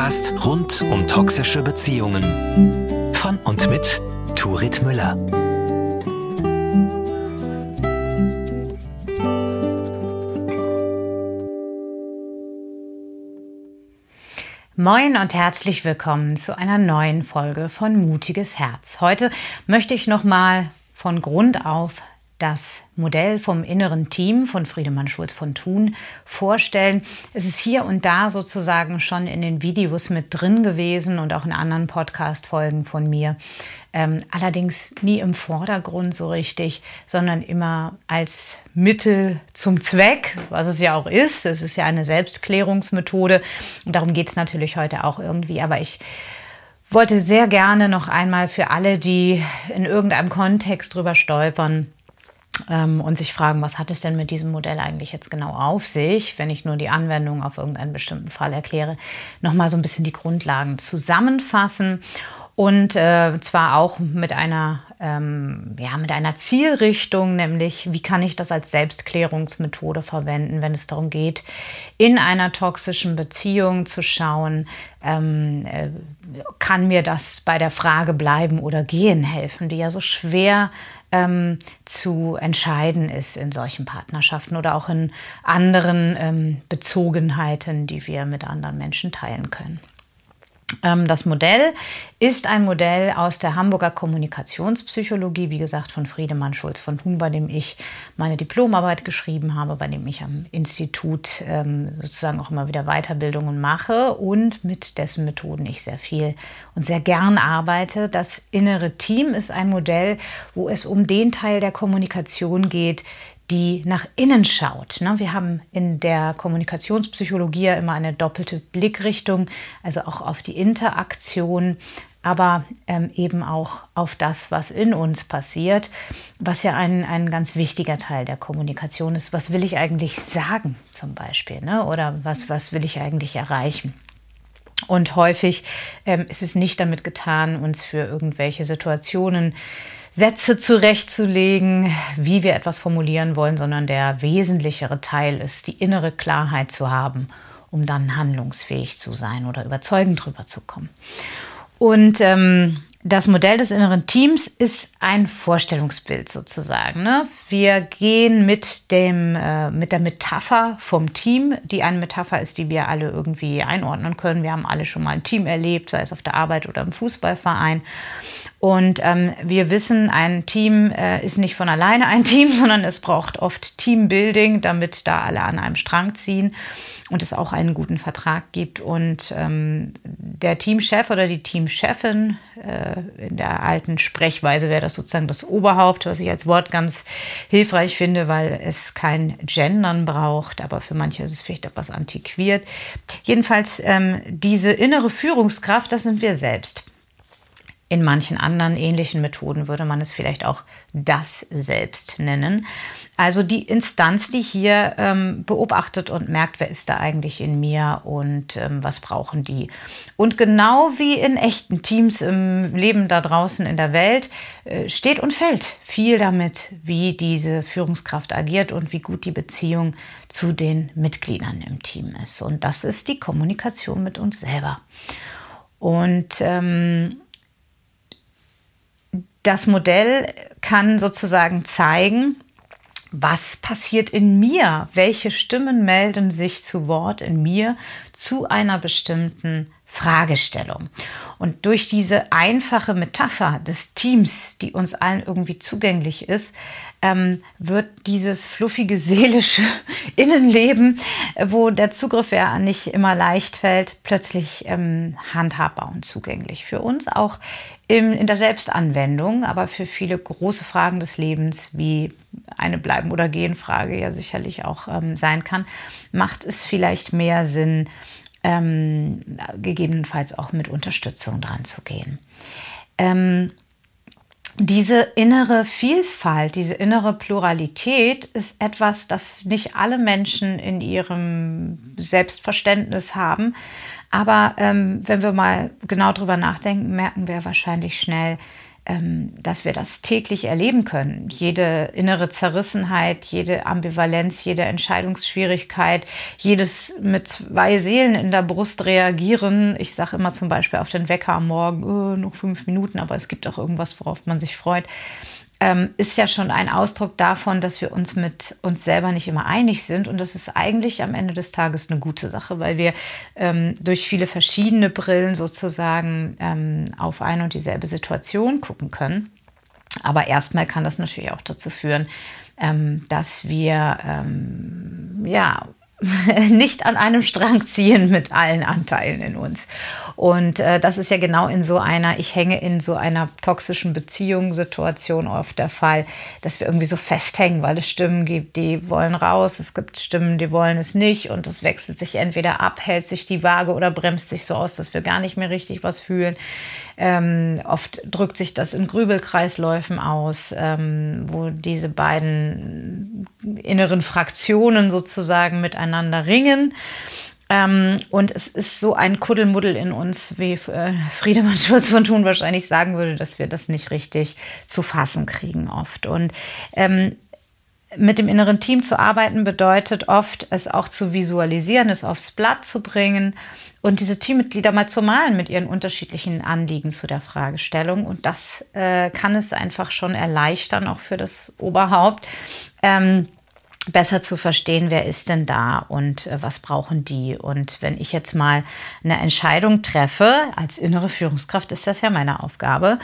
Podcast rund um toxische Beziehungen. Von und mit Turit Müller. Moin und herzlich willkommen zu einer neuen Folge von Mutiges Herz. Heute möchte ich nochmal von Grund auf das Modell vom inneren Team von Friedemann Schulz von Thun vorstellen. Es ist hier und da sozusagen schon in den Videos mit drin gewesen und auch in anderen Podcast-Folgen von mir. Allerdings nie im Vordergrund so richtig, sondern immer als Mittel zum Zweck, was es ja auch ist. Es ist ja eine Selbstklärungsmethode und darum geht es natürlich heute auch irgendwie. Aber ich wollte sehr gerne noch einmal für alle, die in irgendeinem Kontext drüber stolpern, und sich fragen, was hat es denn mit diesem Modell eigentlich jetzt genau auf sich, wenn ich nur die Anwendung auf irgendeinen bestimmten Fall erkläre, nochmal so ein bisschen die Grundlagen zusammenfassen und zwar auch mit einer Zielrichtung, nämlich wie kann ich das als Selbstklärungsmethode verwenden, wenn es darum geht, in einer toxischen Beziehung zu schauen, kann mir das bei der Frage bleiben oder gehen helfen, die ja so schwer zu entscheiden ist in solchen Partnerschaften oder auch in anderen Bezogenheiten, die wir mit anderen Menschen teilen können. Das Modell ist ein Modell aus der Hamburger Kommunikationspsychologie, wie gesagt von Friedemann Schulz von Thun, bei dem ich meine Diplomarbeit geschrieben habe, bei dem ich am Institut sozusagen auch immer wieder Weiterbildungen mache und mit dessen Methoden ich sehr viel und sehr gern arbeite. Das innere Team ist ein Modell, wo es um den Teil der Kommunikation geht, die nach innen schaut. Wir haben in der Kommunikationspsychologie ja immer eine doppelte Blickrichtung, also auch auf die Interaktion, aber eben auch auf das, was in uns passiert, was ja ein ganz wichtiger Teil der Kommunikation ist. Was will ich eigentlich sagen zum Beispiel, oder was will ich eigentlich erreichen? Und häufig ist es nicht damit getan, uns für irgendwelche Situationen Sätze zurechtzulegen, wie wir etwas formulieren wollen, sondern der wesentlichere Teil ist, die innere Klarheit zu haben, um dann handlungsfähig zu sein oder überzeugend drüber zu kommen. Und das Modell des inneren Teams ist ein Vorstellungsbild sozusagen. Wir gehen mit der Metapher vom Team, die eine Metapher ist, die wir alle irgendwie einordnen können. Wir haben alle schon mal ein Team erlebt, sei es auf der Arbeit oder im Fußballverein. Und wir wissen, ein Team ist nicht von alleine ein Team, sondern es braucht oft Teambuilding, damit da alle an einem Strang ziehen und es auch einen guten Vertrag gibt. Und der Teamchef oder die Teamchefin, in der alten Sprechweise wäre das sozusagen das Oberhaupt, was ich als Wort ganz hilfreich finde, weil es kein Gendern braucht, aber für manche ist es vielleicht etwas antiquiert. Jedenfalls diese innere Führungskraft, das sind wir selbst. In manchen anderen ähnlichen Methoden würde man es vielleicht auch das Selbst nennen. Also die Instanz, die hier beobachtet und merkt, wer ist da eigentlich in mir und was brauchen die. Und genau wie in echten Teams im Leben da draußen in der Welt steht und fällt viel damit, wie diese Führungskraft agiert und wie gut die Beziehung zu den Mitgliedern im Team ist. Und das ist die Kommunikation mit uns selber. Und das Modell kann sozusagen zeigen, was passiert in mir, welche Stimmen melden sich zu Wort in mir zu einer bestimmten Fragestellung. Und durch diese einfache Metapher des Teams, die uns allen irgendwie zugänglich ist, wird dieses fluffige seelische Innenleben, wo der Zugriff ja nicht immer leicht fällt, plötzlich handhabbar und zugänglich für uns, auch in der Selbstanwendung, aber für viele große Fragen des Lebens, wie eine Bleiben- oder Gehen-Frage ja sicherlich auch sein kann, macht es vielleicht mehr Sinn, gegebenenfalls auch mit Unterstützung dran zu gehen. Diese innere Vielfalt, diese innere Pluralität ist etwas, das nicht alle Menschen in ihrem Selbstverständnis haben. Aber wenn wir mal genau drüber nachdenken, merken wir wahrscheinlich schnell, dass wir das täglich erleben können. Jede innere Zerrissenheit, jede Ambivalenz, jede Entscheidungsschwierigkeit, jedes mit 2 Seelen in der Brust reagieren. Ich sage immer zum Beispiel auf den Wecker am Morgen, noch 5 Minuten, aber es gibt auch irgendwas, worauf man sich freut. Ist ja schon ein Ausdruck davon, dass wir uns mit uns selber nicht immer einig sind. Und das ist eigentlich am Ende des Tages eine gute Sache, weil wir durch viele verschiedene Brillen sozusagen auf eine und dieselbe Situation gucken können. Aber erstmal kann das natürlich auch dazu führen, dass wir nicht an einem Strang ziehen mit allen Anteilen in uns. Und das ist ja genau ich hänge in so einer toxischen Beziehungssituation oft der Fall, dass wir irgendwie so festhängen, weil es Stimmen gibt, die wollen raus, es gibt Stimmen, die wollen es nicht und es wechselt sich entweder ab, hält sich die Waage oder bremst sich so aus, dass wir gar nicht mehr richtig was fühlen. Oft drückt sich das in Grübelkreisläufen aus, wo diese beiden inneren Fraktionen sozusagen miteinander ringen. Und es ist so ein Kuddelmuddel in uns, wie Friedemann Schulz von Thun wahrscheinlich sagen würde, dass wir das nicht richtig zu fassen kriegen oft. Und mit dem inneren Team zu arbeiten bedeutet oft, es auch zu visualisieren, es aufs Blatt zu bringen und diese Teammitglieder mal zu malen mit ihren unterschiedlichen Anliegen zu der Fragestellung. Und das kann es einfach schon erleichtern, auch für das Oberhaupt, besser zu verstehen, wer ist denn da und was brauchen die. Und wenn ich jetzt mal eine Entscheidung treffe, als innere Führungskraft ist das ja meine Aufgabe,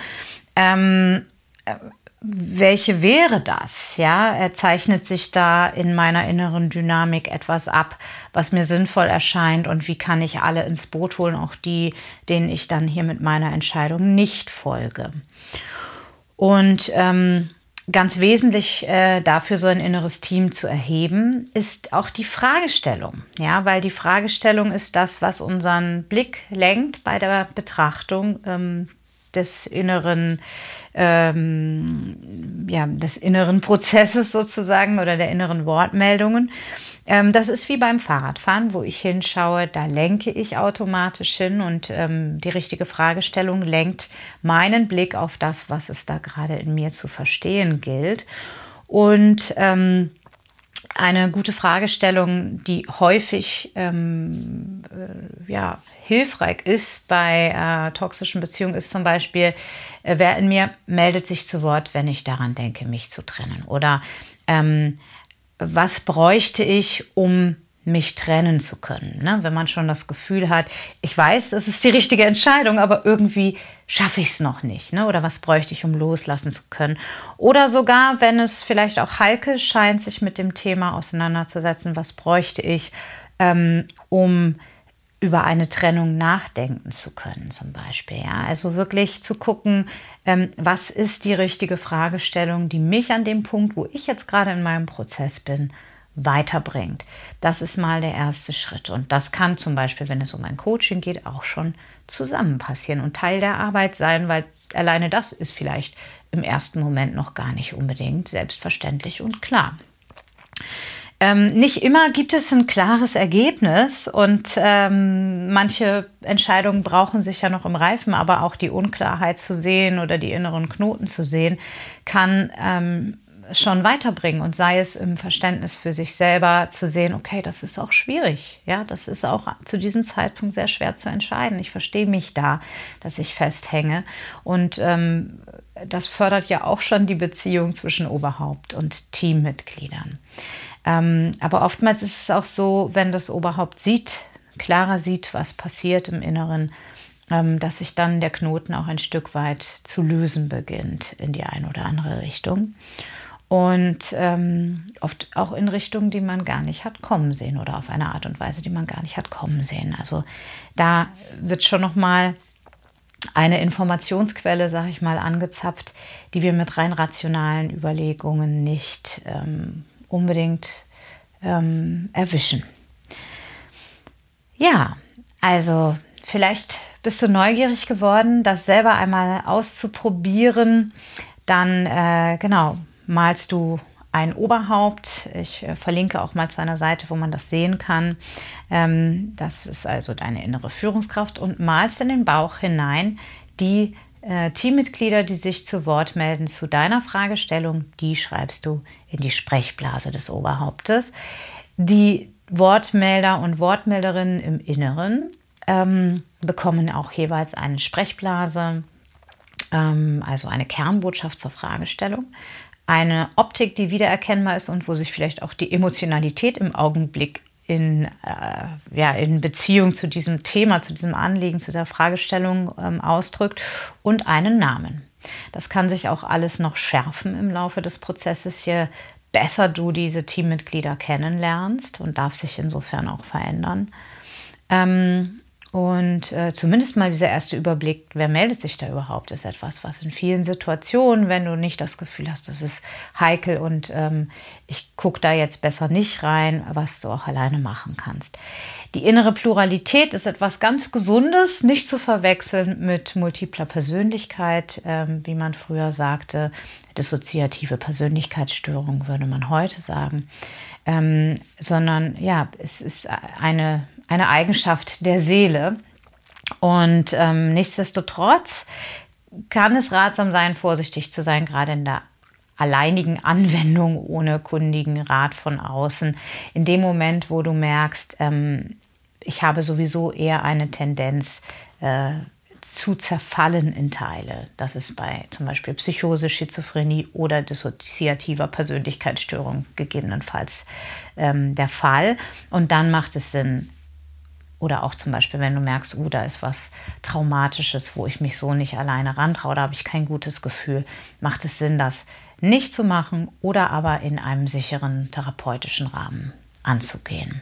welche wäre das? Ja, zeichnet sich da in meiner inneren Dynamik etwas ab, was mir sinnvoll erscheint und wie kann ich alle ins Boot holen, auch die, denen ich dann hier mit meiner Entscheidung nicht folge. Und ganz wesentlich dafür, so ein inneres Team zu erheben, ist auch die Fragestellung. Ja, weil die Fragestellung ist das, was unseren Blick lenkt bei der Betrachtung des inneren Prozesses sozusagen oder der inneren Wortmeldungen. Das ist wie beim Fahrradfahren, wo ich hinschaue, da lenke ich automatisch hin und die richtige Fragestellung lenkt meinen Blick auf das, was es da gerade in mir zu verstehen gilt. Und eine gute Fragestellung, die häufig hilfreich ist bei toxischen Beziehungen, ist zum Beispiel, wer in mir meldet sich zu Wort, wenn ich daran denke, mich zu trennen? Oder was bräuchte ich, um mich trennen zu können? Ne? Wenn man schon das Gefühl hat, ich weiß, das ist die richtige Entscheidung, aber irgendwie schaffe ich es noch nicht. Ne? Oder was bräuchte ich, um loslassen zu können? Oder sogar, wenn es vielleicht auch heikel scheint, sich mit dem Thema auseinanderzusetzen, was bräuchte ich, um über eine Trennung nachdenken zu können zum Beispiel. Ja? Also wirklich zu gucken, was ist die richtige Fragestellung, die mich an dem Punkt, wo ich jetzt gerade in meinem Prozess bin, weiterbringt. Das ist mal der erste Schritt. Und das kann zum Beispiel, wenn es um ein Coaching geht, auch schon zusammen passieren und Teil der Arbeit sein, weil alleine das ist vielleicht im ersten Moment noch gar nicht unbedingt selbstverständlich und klar. Nicht immer gibt es ein klares Ergebnis und manche Entscheidungen brauchen sich ja noch im Reifen, aber auch die Unklarheit zu sehen oder die inneren Knoten zu sehen, kann schon weiterbringen und sei es im Verständnis für sich selber zu sehen, okay, das ist auch schwierig, ja, das ist auch zu diesem Zeitpunkt sehr schwer zu entscheiden. Ich verstehe mich da, dass ich festhänge und das fördert ja auch schon die Beziehung zwischen Oberhaupt und Teammitgliedern. Aber oftmals ist es auch so, wenn das Oberhaupt klarer sieht, was passiert im Inneren, dass sich dann der Knoten auch ein Stück weit zu lösen beginnt in die eine oder andere Richtung. Und oft auch in Richtungen, die man gar nicht hat kommen sehen oder auf eine Art und Weise, die man gar nicht hat kommen sehen. Also da wird schon nochmal eine Informationsquelle, sage ich mal, angezapft, die wir mit rein rationalen Überlegungen nicht unbedingt erwischen. Ja, also vielleicht bist du neugierig geworden, das selber einmal auszuprobieren. Dann malst du ein Oberhaupt. Ich verlinke auch mal zu einer Seite, wo man das sehen kann. Das ist also deine innere Führungskraft und malst in den Bauch hinein die Teammitglieder, die sich zu Wort melden zu deiner Fragestellung, die schreibst du in die Sprechblase des Oberhauptes. Die Wortmelder und Wortmelderinnen im Inneren bekommen auch jeweils eine Sprechblase, also eine Kernbotschaft zur Fragestellung. Eine Optik, die wiedererkennbar ist und wo sich vielleicht auch die Emotionalität im Augenblick in Beziehung zu diesem Thema, zu diesem Anliegen, zu der Fragestellung ausdrückt, und einen Namen. Das kann sich auch alles noch schärfen im Laufe des Prozesses, je besser du diese Teammitglieder kennenlernst, und darf sich insofern auch verändern. Zumindest mal dieser erste Überblick, wer meldet sich da überhaupt, ist etwas, was in vielen Situationen, wenn du nicht das Gefühl hast, das ist heikel und ich gucke da jetzt besser nicht rein, was du auch alleine machen kannst. Die innere Pluralität ist etwas ganz Gesundes, nicht zu verwechseln mit multipler Persönlichkeit, wie man früher sagte. Dissoziative Persönlichkeitsstörung würde man heute sagen. Sondern ja, es ist eine Eigenschaft der Seele. Und nichtsdestotrotz kann es ratsam sein, vorsichtig zu sein, gerade in der alleinigen Anwendung ohne kundigen Rat von außen. In dem Moment, wo du merkst, ich habe sowieso eher eine Tendenz zu zerfallen in Teile. Das ist bei zum Beispiel Psychose, Schizophrenie oder dissoziativer Persönlichkeitsstörung gegebenenfalls der Fall. Und dann macht es Sinn, oder auch zum Beispiel, wenn du merkst, da ist was Traumatisches, wo ich mich so nicht alleine rantraue, da habe ich kein gutes Gefühl, macht es Sinn, das nicht zu machen oder aber in einem sicheren therapeutischen Rahmen anzugehen.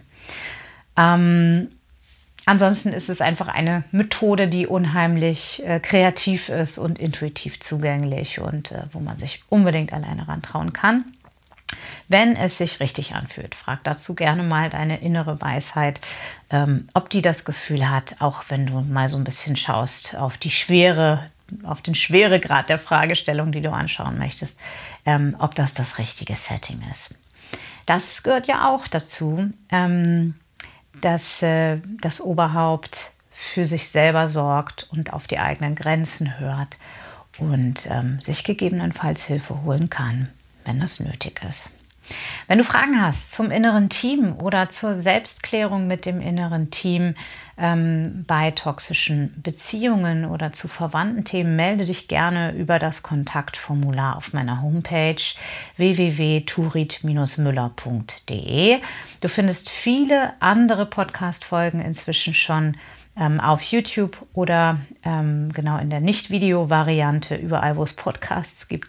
Ansonsten ist es einfach eine Methode, die unheimlich kreativ ist und intuitiv zugänglich und wo man sich unbedingt alleine rantrauen kann, wenn es sich richtig anfühlt. Frag dazu gerne mal deine innere Weisheit, ob die das Gefühl hat, auch wenn du mal so ein bisschen schaust auf den Schweregrad der Fragestellung, die du anschauen möchtest, ob das richtige Setting ist. Das gehört ja auch dazu, dass das Oberhaupt für sich selber sorgt und auf die eigenen Grenzen hört und sich gegebenenfalls Hilfe holen kann, wenn das nötig ist. Wenn du Fragen hast zum inneren Team oder zur Selbstklärung mit dem inneren Team bei toxischen Beziehungen oder zu verwandten Themen, melde dich gerne über das Kontaktformular auf meiner Homepage www.turit-müller.de. Du findest viele andere Podcast-Folgen inzwischen schon auf YouTube oder genau in der Nicht-Video-Variante, überall, wo es Podcasts gibt.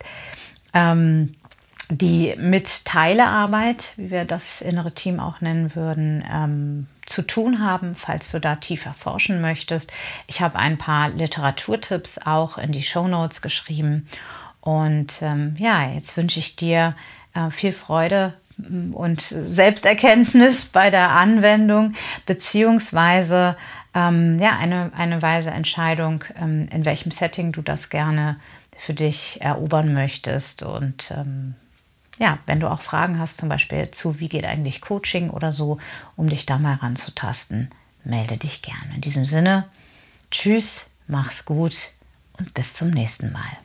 Die mit Teilearbeit, wie wir das innere Team auch nennen würden, zu tun haben, falls du da tiefer forschen möchtest. Ich habe ein paar Literaturtipps auch in die Shownotes geschrieben. Und jetzt wünsche ich dir viel Freude und Selbsterkenntnis bei der Anwendung, beziehungsweise eine weise Entscheidung, in welchem Setting du das gerne für dich erobern möchtest. Und wenn du auch Fragen hast, zum Beispiel zu, wie geht eigentlich Coaching oder so, um dich da mal ranzutasten, melde dich gerne. In diesem Sinne, tschüss, mach's gut und bis zum nächsten Mal.